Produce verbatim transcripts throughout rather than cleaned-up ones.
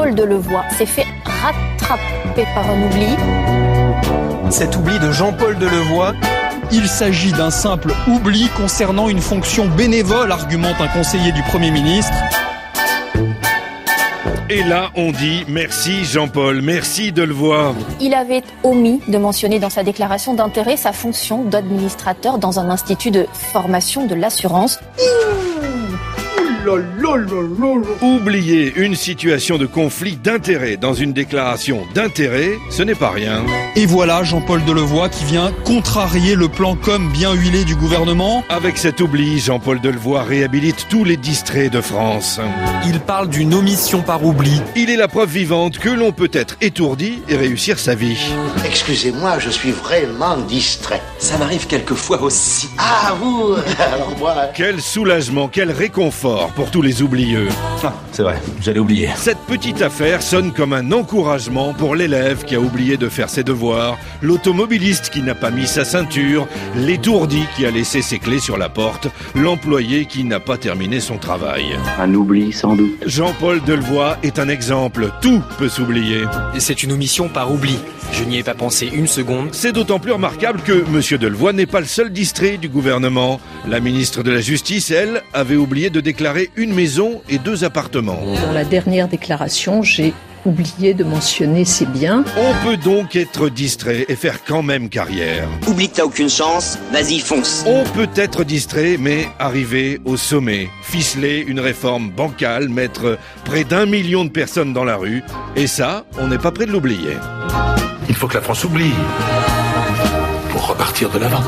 Jean-Paul Delevoye s'est fait rattraper par un oubli. Cet oubli de Jean-Paul Delevoye, il s'agit d'un simple oubli concernant une fonction bénévole, argumente un conseiller du Premier ministre. Et là, on dit merci Jean-Paul, merci Delevoye. Il avait omis de mentionner dans sa déclaration d'intérêt sa fonction d'administrateur dans un institut de formation de l'assurance. Oublier une situation de conflit d'intérêt dans une déclaration d'intérêt, ce n'est pas rien. Et voilà Jean-Paul Delevoye qui vient contrarier le plan com bien huilé du gouvernement. Avec cet oubli, Jean-Paul Delevoye réhabilite tous les distraits de France. Il parle d'une omission par oubli. Il est la preuve vivante que l'on peut être étourdi et réussir sa vie. Excusez-moi, je suis vraiment distrait. Ça m'arrive quelquefois aussi. Ah, vous Alors moi... Quel soulagement, quel réconfort pour tous les oublieux. Ah, c'est vrai, j'allais oublier. Cette petite affaire sonne comme un encouragement pour l'élève qui a oublié de faire ses devoirs, l'automobiliste qui n'a pas mis sa ceinture, l'étourdi qui a laissé ses clés sur la porte, l'employé qui n'a pas terminé son travail. Un oubli sans doute. Jean-Paul Delevoye est un exemple. Tout peut s'oublier. C'est une omission par oubli. Je n'y ai pas pensé une seconde. C'est d'autant plus remarquable que M. Delevoye n'est pas le seul distrait du gouvernement. La ministre de la Justice, elle, avait oublié de déclarer une maison et deux appartements. Dans la dernière déclaration, j'ai oublié de mentionner ces biens. On peut donc être distrait et faire quand même carrière. Oublie que t'as aucune chance, vas-y fonce. On peut être distrait mais arriver au sommet, ficeler une réforme bancale, mettre près d'un million de personnes dans la rue. Et ça, on n'est pas près de l'oublier. Il faut que la France oublie pour repartir de l'avant.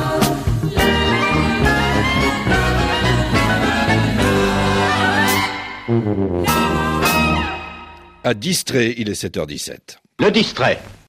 À distrait, il est sept heures dix-sept. Le distrait.